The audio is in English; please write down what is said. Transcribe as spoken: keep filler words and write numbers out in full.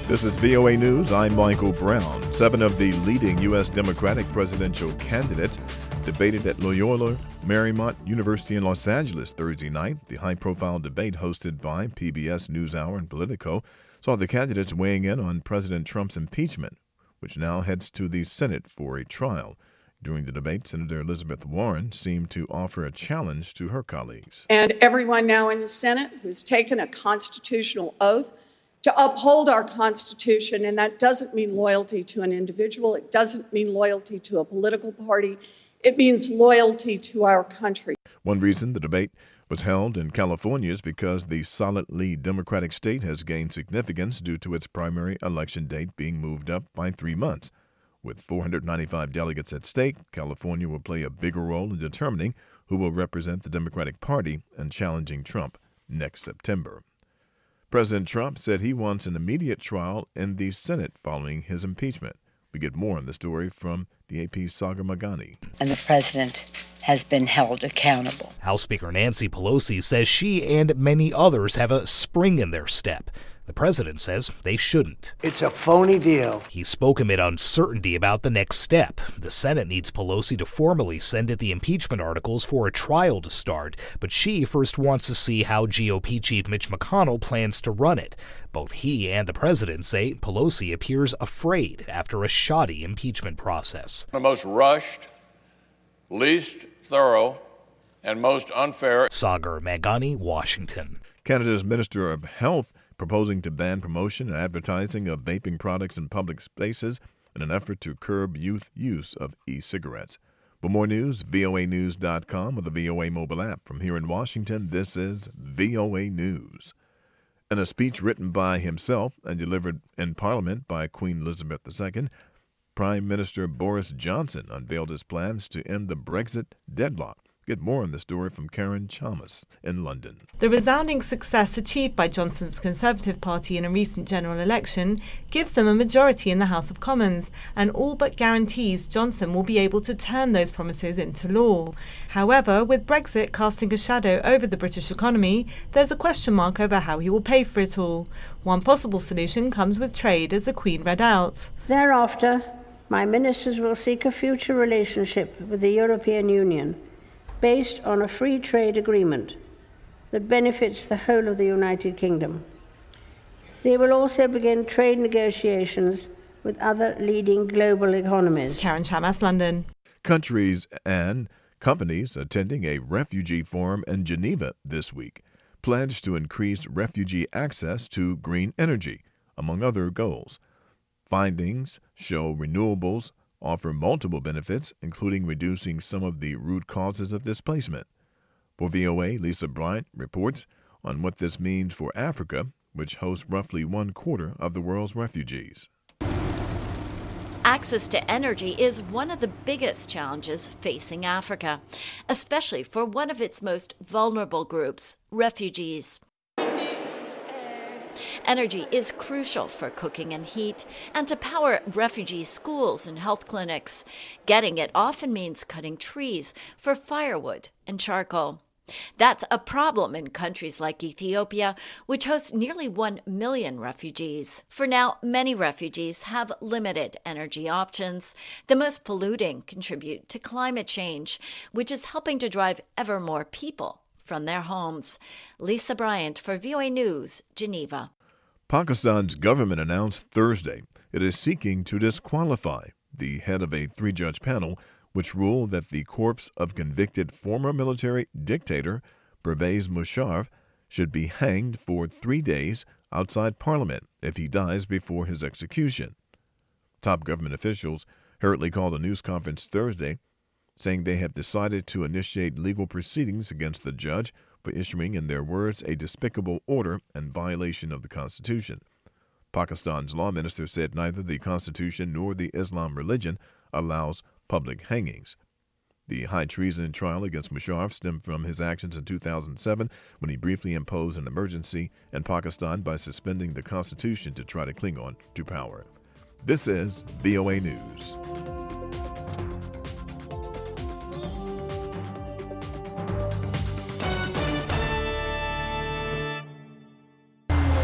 This is V O A News. I'm Michael Brown. Seven of the leading U S Democratic presidential candidates debated at Loyola Marymount University in Los Angeles Thursday night. The high-profile debate hosted by P B S NewsHour and Politico saw the candidates weighing in on President Trump's impeachment, which now heads to the Senate for a trial. During the debate, Senator Elizabeth Warren seemed to offer a challenge to her colleagues. And everyone now in the Senate who's taken a constitutional oath to uphold our Constitution, and that doesn't mean loyalty to an individual. It doesn't mean loyalty to a political party. It means loyalty to our country. One reason the debate was held in California is because the solidly Democratic state has gained significance due to its primary election date being moved up by three months. With four hundred ninety-five delegates at stake, California will play a bigger role in determining who will represent the Democratic Party and challenging Trump next September. President Trump said he wants an immediate trial in the Senate following his impeachment. We get more on the story from the A P's Sagar Meghani. And the president has been held accountable. House Speaker Nancy Pelosi says she and many others have a spring in their step. The president says they shouldn't. It's a phony deal. He spoke amid uncertainty about the next step. The Senate needs Pelosi to formally send it the impeachment articles for a trial to start, but she first wants to see how G O P Chief Mitch McConnell plans to run it. Both he and the president say Pelosi appears afraid after a shoddy impeachment process. The most rushed, least thorough, and most unfair. Sagar Meghani, Washington. Canada's Minister of Health proposing to ban promotion and advertising of vaping products in public spaces in an effort to curb youth use of e-cigarettes. For more news, V O A news dot com or the V O A mobile app. From here in Washington, this is V O A News. In a speech written by himself and delivered in Parliament by Queen Elizabeth the Second, Prime Minister Boris Johnson unveiled his plans to end the Brexit deadlock. Get more on the story from Karen Chalmers in London. The resounding success achieved by Johnson's Conservative Party in a recent general election gives them a majority in the House of Commons and all but guarantees Johnson will be able to turn those promises into law. However, with Brexit casting a shadow over the British economy, there's a question mark over how he will pay for it all. One possible solution comes with trade, as the Queen read out. Thereafter, my ministers will seek a future relationship with the European Union based on a free trade agreement that benefits the whole of the United Kingdom. They will also begin trade negotiations with other leading global economies. Karen Chamas, London. Countries and companies attending a refugee forum in Geneva this week pledged to increase refugee access to green energy, among other goals. Findings show renewables offer multiple benefits, including reducing some of the root causes of displacement. For V O A, Lisa Bryant reports on what this means for Africa, which hosts roughly one quarter of the world's refugees. Access to energy is one of the biggest challenges facing Africa, especially for one of its most vulnerable groups, refugees. Energy is crucial for cooking and heat and to power refugee schools and health clinics. Getting it often means cutting trees for firewood and charcoal. That's a problem in countries like Ethiopia, which hosts nearly one million refugees. For now, many refugees have limited energy options. The most polluting contribute to climate change, which is helping to drive ever more people from their homes. Lisa Bryant for V O A News, Geneva. Pakistan's government announced Thursday it is seeking to disqualify the head of a three-judge panel which ruled that the corpse of convicted former military dictator Pervez Musharraf should be hanged for three days outside Parliament if he dies before his execution. Top government officials hurriedly called a news conference Thursday, saying they have decided to initiate legal proceedings against the judge for issuing, in their words, a despicable order and violation of the Constitution. Pakistan's law minister said neither the Constitution nor the Islam religion allows public hangings. The high treason trial against Musharraf stemmed from his actions in two thousand seven when he briefly imposed an emergency in Pakistan by suspending the Constitution to try to cling on to power. This is V O A News.